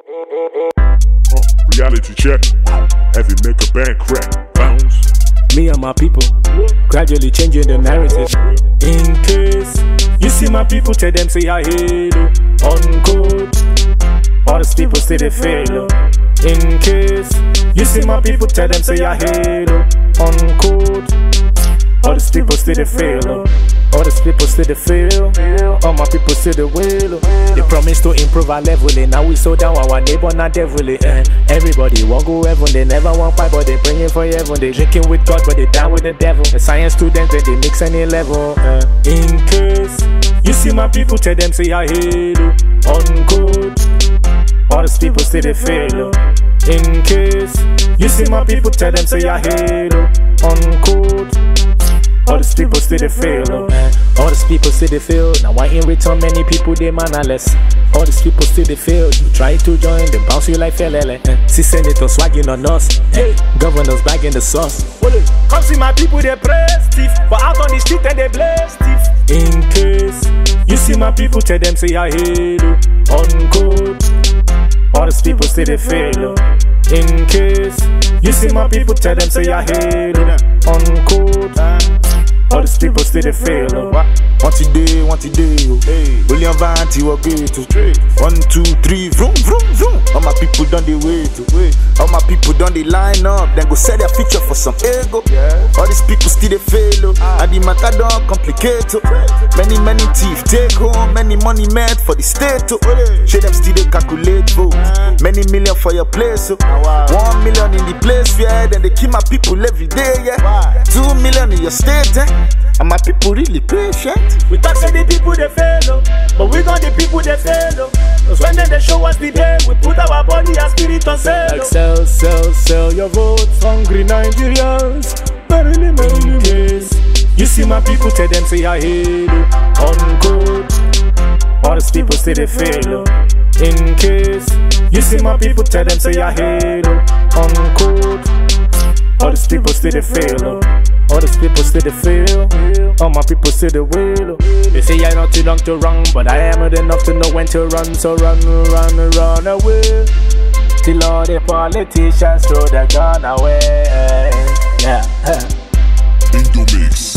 Reality check. Heavy make a band crack. Bounce. Me and my people gradually changing the narrative. In case you see my people, tell them say I halo. On code, all these people say they fail. In case you see my people, tell them say I halo. On code, all these people say they fail. All these people say they fail. All my people say they will. They promise to improve our level. Now we so down our neighbor not devil. Everybody want go heaven. They never want fight, but they praying for heaven. They drinking with God, but they down with the devil. The science students, they mix any level. In case you see my people, tell them say I halo. On code, all these people say they fail. In case you see my people, tell them say I halo. On code, all these people say they fail. All these people say they fail. Now why in return many people they mannerless? All these people say they fail. You try to join, they bounce you like felele. See senator swagging on us. Governors bagging the sauce. Come see my people they pray stiff, but out on the street and they bless stiff. In case you see my people, tell them say I halo. On code, all these people say they fail. In case you see my people, tell them say I halo. On code, all these people say they fail. Want today, William Vanti or great. 1, 2, 3, vroom, vroom, vroom. All my people done they wait. All my people done they line up. Then go sell their future for some ego. All these people still they fail. And the matter don't complicate. Many thief take home. Many money made for the state. Show them still they calculate. Many million for your place. 1 million in the place. Then they kill my people every day. 2 million in your state. And my people really patient. We talk to the people they fail, but we got the people they fail. Cause when they show us the day, we put our body and spirit on sale. Like sell your votes, hungry Nigerians. Merrily, case you see my people, tell them say I halo. On code, all these people say they fail. In case you see my people, tell them say I halo. On code, all these people say they fail. All these people say they fail. All my people say they will. They say I'm not too long to run, but I am old enough to know when to run. So run away. Till all the politicians throw their gun away. Yeah. Bingo Mix.